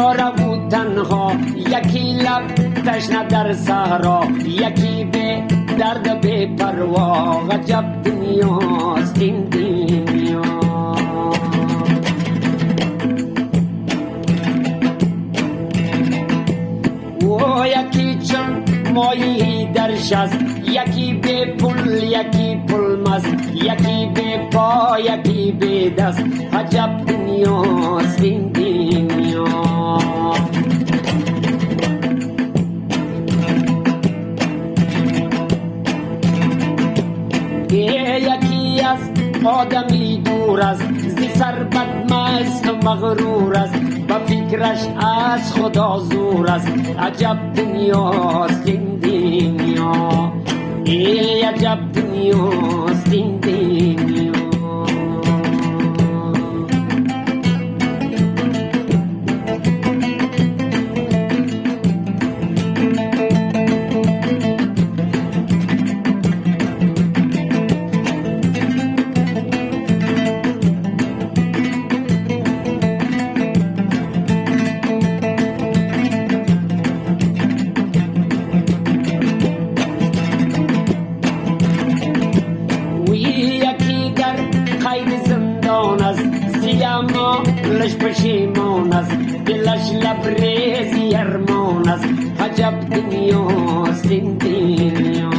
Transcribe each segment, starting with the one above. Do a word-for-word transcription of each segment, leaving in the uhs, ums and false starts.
بیچاره بود تنها، یکی لب تشنه در صحرا، یکی به درد به پروا. عجب دنیاست این دنیا. و یکی چون ماهی در شست، یکی به پل یکی پل مست، یکی به پا یکی به دست. عجب دنیاست این دنیا. یکی از آدمی دور است، زی سر بدمست و مغرور است، با فکرش از خدا زور است. عجب دنیاست این دنیا. ای عجب دنیاست این دنیا. لش پشیمان است، دلش لبریزی ارمان است. عجب دنیاست این دنیا.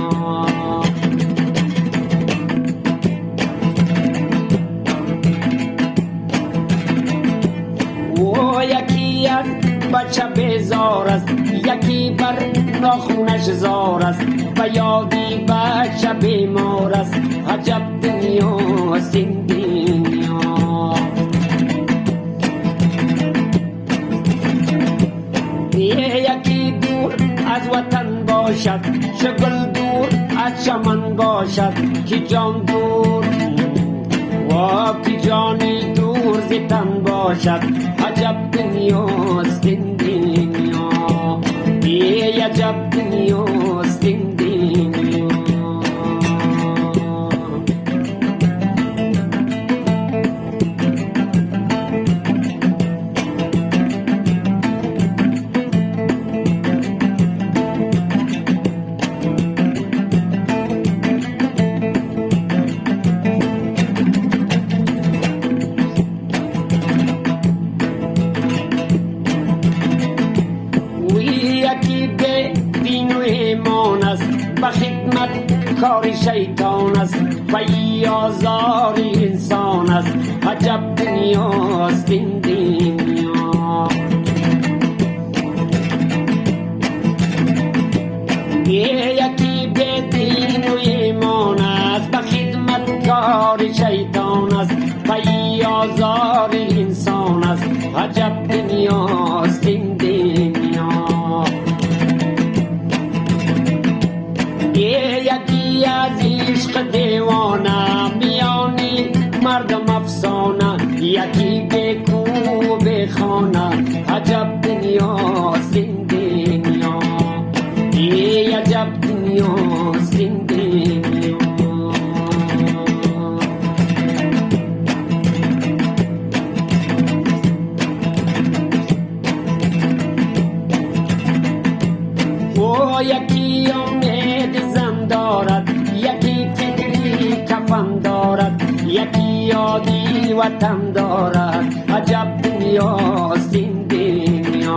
و یکی از بچه بیزار است، یکی بر ناخونش زار است، و یادی بچه بیمار است. عجب دنیاست این دنیا. یکی دور از وطن باشد، شغل دور از چمن باشد، که جان دور و که جانی دور ز تن باشد. عجب دنیاست این دنیا. ای عجب دنیاست این دنیا. و خدمت کار شیطان است، و ای آزار انسان است. عجب دنیاست این دنیا. یکی به دین و ایمان است، و خدمت کار شیطان است، و ای آزار انسان است. عجب دنیاست این دنیا. یکی از عشق دیوانه، میانی مردم افسانه، یکی به کو به خانه. عجب دنیاست این دنیا. ای عجب دنیاست این دنیا. و یکی امید زن دارد، یکی فکری کفن دارد، یکی یادی وطن دارد. عجب دنیاست این دنیا.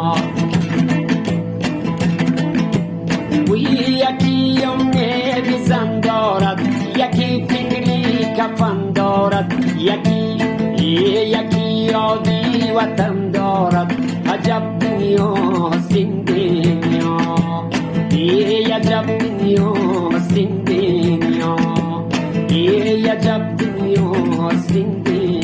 و یکی امید زن دارد، یکی فکری کفن دارد، یکی یکی یادی وطن دارد. عجب دنیاست این دنیا. ای عجب دنیاست این دنیا. ای عجب دنیاست این دنیا.